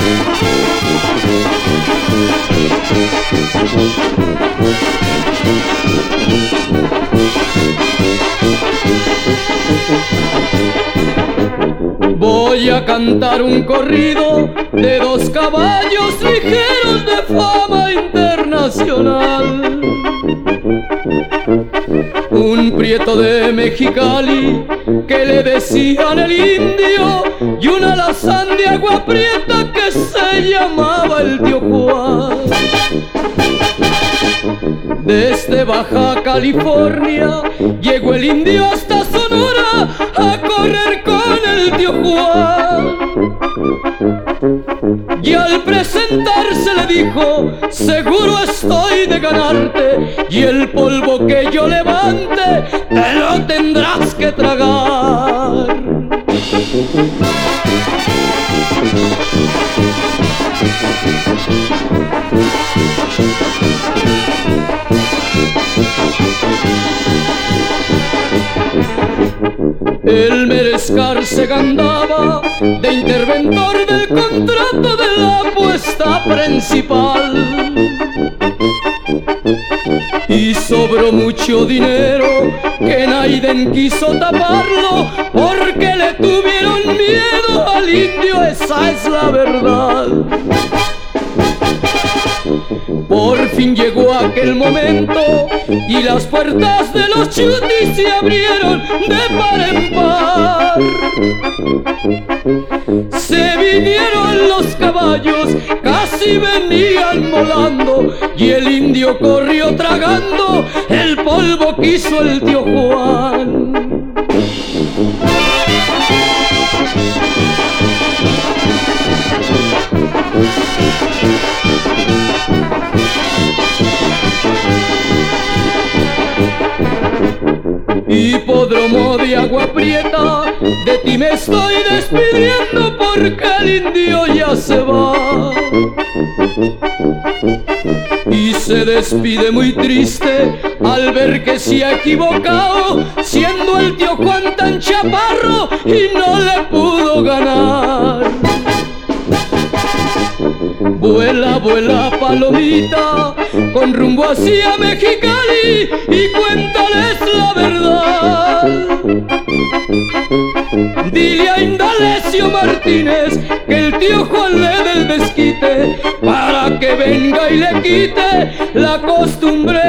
Voy a cantar un corrido de dos caballos ligeros de fama internacional. Un prieto de Mexicali que le decían el indio y un alazán de agua prieta que se llamaba el tío Juan. Desde Baja California llegó el indio hasta Sonora a correr con el tío Juan. Y al presentarse le dijo: seguro estoy de ganarte, y el polvo que yo levante te lo tendrás que tragar. El Merezcar se gandaba de interventor del contrato de la apuesta principal. Y sobró mucho dinero que Naiden quiso taparlo porque le tuvieron miedo al indio, esa es la verdad. Por fin llegó aquel momento y las puertas de los chutis se abrieron de par en par. Se vinieron los caballos, casi venían volando, y el indio corrió tragando el polvo que hizo el tío Juan. Hipódromo de Agua Prieta, de ti me estoy despidiendo porque el indio ya se va. Y se despide muy triste al ver que se ha equivocado, siendo el tío Juan tan chaparro y no le pudo ganar. Vuela, vuela palomita con rumbo hacia Mexicali y cuéntales la verdad. Dile a Indalecio Martínez que el tío Juan le dé el desquite para que venga y le quite la costumbre